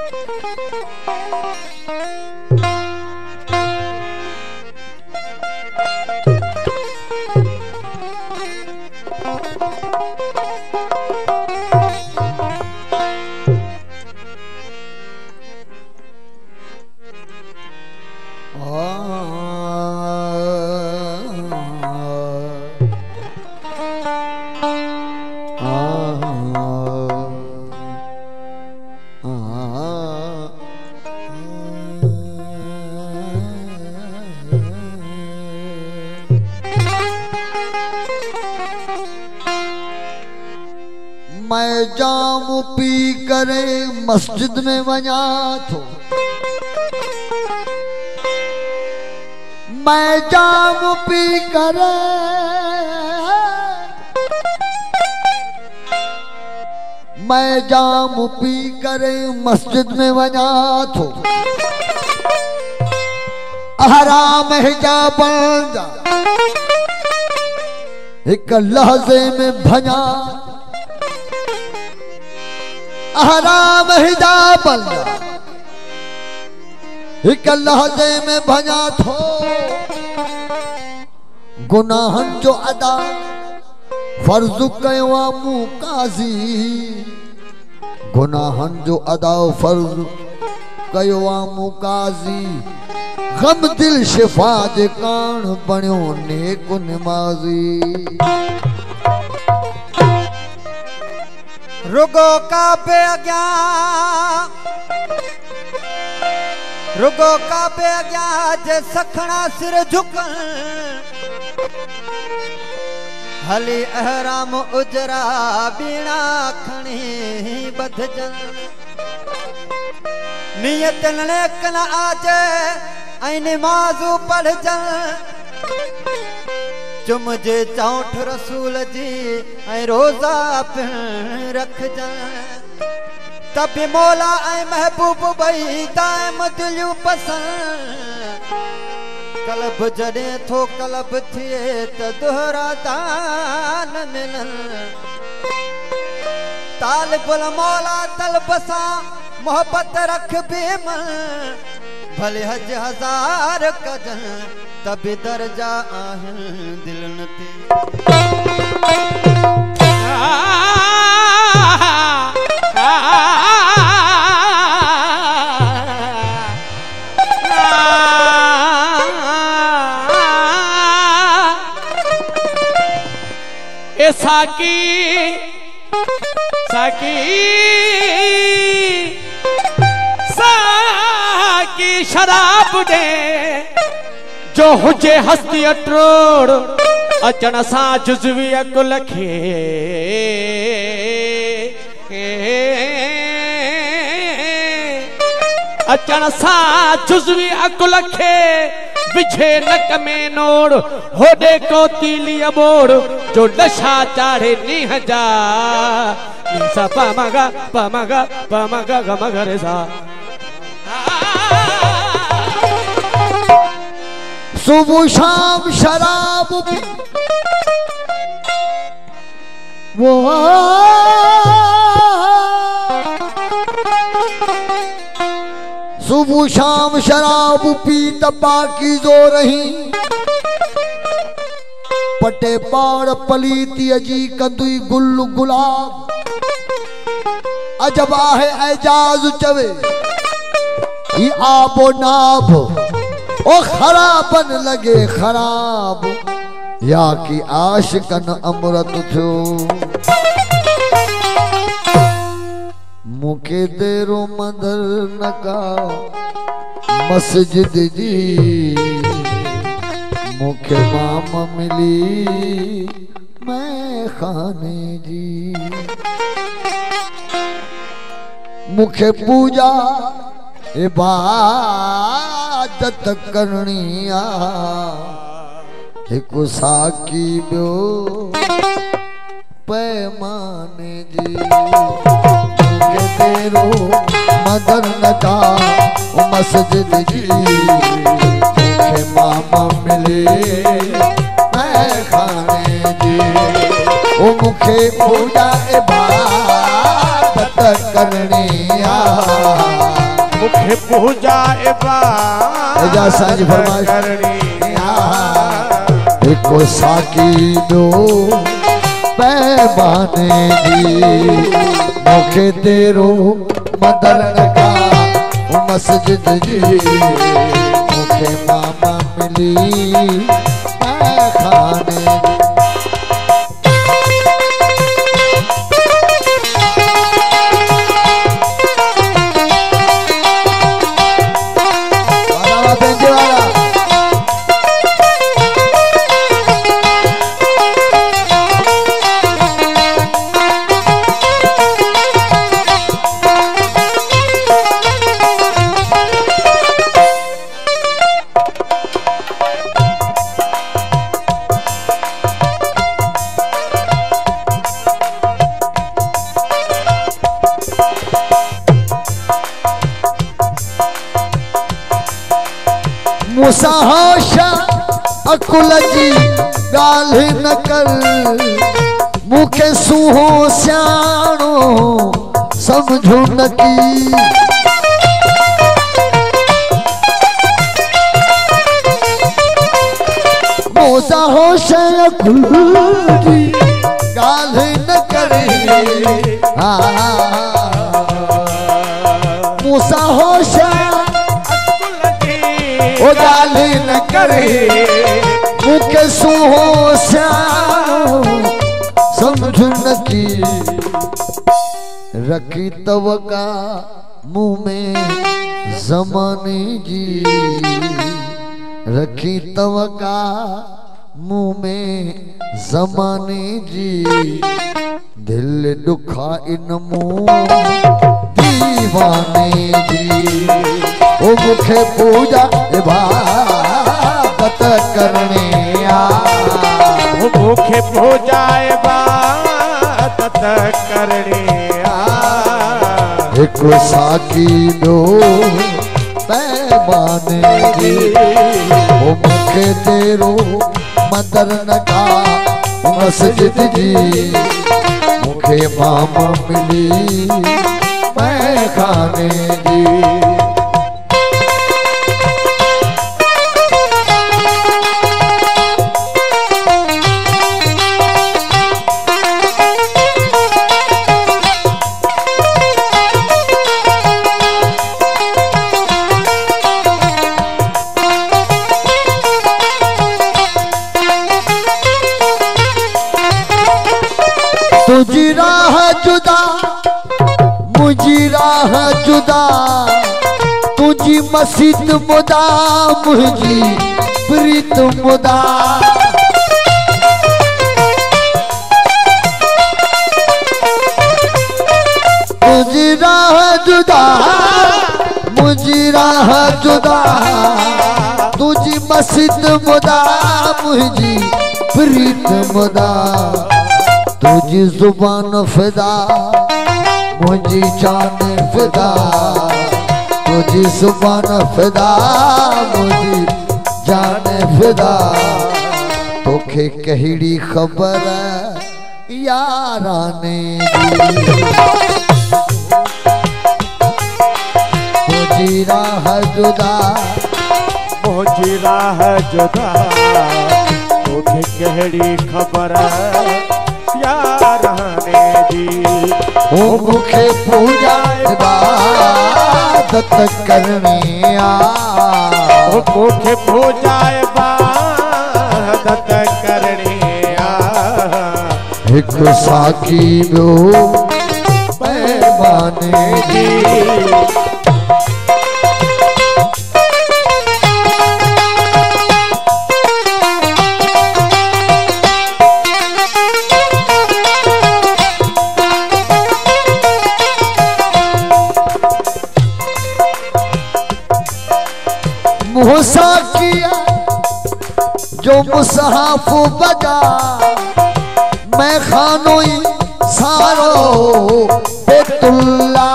मैं जाम पी करे मस्जिद में वञा थो, मैं जाम पी करे मस्जिद में वञा थो, हराम हिजाब जा एक लहज़े में भञा, हराम हिजाब एक लहज़े में भञा थो, गुनाहन जो अदा फर्ज कयो मूं काज़ी, गुनाहन जो अदा फर्ज कयो मूं काज़ी, गम दिल शिफा जे कान बणियो नेक निमाज़ी। रुगो काबे अग्या, रुगो काबे अग्या जे सखणा सिर झुकन, हली अहराम उजरा बीणा खणी बधजन, नियत नेक न आजे ऐं निमाज़ू पढ़जन, चुमजे चौठ रसूल जी ऐं रोज़ा पिण रखजन, तबी मौला ऐं महबूब ॿई दाइम दिलियूं पसंद, कलब जॾहिं थो कलब थिए त दोहरा दान मिलन, तालिबुल मौला तलब सां मोहब्बत रख बेमन, भले हज हज़ार कजन तबी दर्जा आहिनि दिलनि ते। ए साकी साकी साकी शराब दे जो हुजे हस्ती अट्रोड़, अचण सां जुज़वी अकुल खे अचण सां जुज़वी अकुल खे विझे नक में नोड़, होॾे कोतीली अबोड़ जो नशा चाढ़े नीह जा, नीसा पमगा पमगा पमगा गमगरे सा। सुबह शाम शराब पी वो सुबह शाम शराब पी तपाकी जो रही, पटे पाड़ पलीती अजी कंदुई गुल गुलाब, अजब आहे एजाज चवे ही आबो नाब, ओ खराबन लगे खराब या कि आशिकन अमृत थियो, मुखे देरो मदर नका मस्जिद जी, मुखे माम मिली मैं खाने जी, मुखे पूजा इबादत करनी आ, एक साकी बियो पैमाने जी, मुखे तेरो मदर नका मस्जिद जी, मुखे मामा मिले मैं खाने जी, ओ मुखे पूजा इबादत करनी आ। मुखे पूजा एजा सांझ फरमाइश एको साकी दो पैमाने दी मुखे तेरो मदर का मस्जिद जी मुखे मामा मिली खाने मुसाहाशा अकुल जी गाल न कर मुखे सुहो सियाणो समझो न की मुसाहाशा अकुल जी गाल न करे मुसाहाशा ओ गाली न करे मुखे सुहो सियाणो समझ न की रखी तवका मुंह में जमाने जी रखी तवका मुंह में जमाने जी दिल दुखा इन मुंह दीवाने जी ओ मुखे पूजा इबादत करने ओ मुखे पूजा इबादत करने एक साकी दो पैमाने जी ओ मुखे तेरो मदर का मस्जिद जी मुखे मामा मिली मैं खाने जी तुझी राह जुदा मुझी राह जुदा तुझी मस्जिद मुदा मुझी प्रीत मुदा तुझी राह जुदा मुझी राह जुदा तुझी मस्जिद मुदा मुझी प्रीत मुदा तुझी जुबान फिदा मुझी जान फिदा तुझी जुबान फिदा मुझी जान फिदा तोखे कहिड़ी खबर याराने मुझी राह जुदा मुझी राह जुदा तोखे कहिड़ी खबर याराने जी ओ मुखे पूजा इबादत करने ओ मुखे पूजा इबादत करने एक साकी बियो पैमाने जी मुसा किया जो मुसहाफ बजा मैं खानोई सारो बेतुल्ला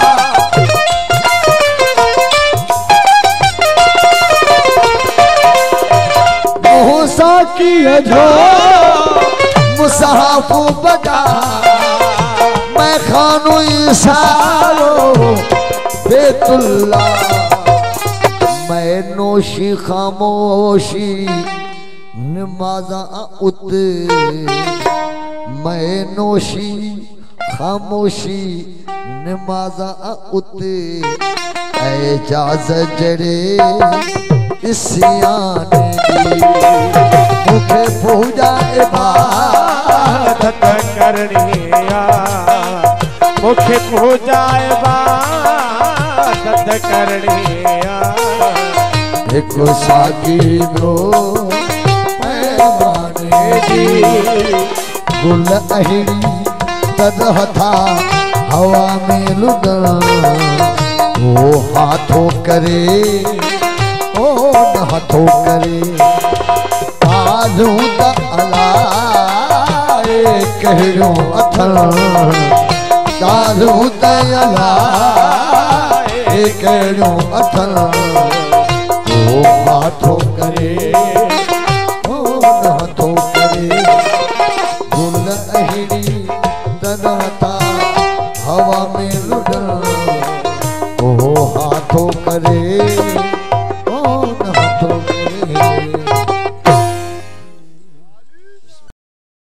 मुसा किया जो मुसहाफ बजा मैं खानोई सारो बेतुल्ला मैं नोशी खामोशी नमाजा उत मैं नोशी खामोशी नमाजा उत एजाज जड़े इसियाने दी मुखे पूजा इबादत करनी मुखे पूजा इबादत करनी एक साकी दो पैमाने दी गुल अहिड़ी तदह था हवा में लुगना वो हाथों करे ओ न हाथों करे ताजू द अलाए कहड़ो अथल ताजू द अलाए कहड़ो अथल वो हाथों करे ओ न हाथों करे गुल अहिड़ी तदह था हवा में लुगना वो हाथों करे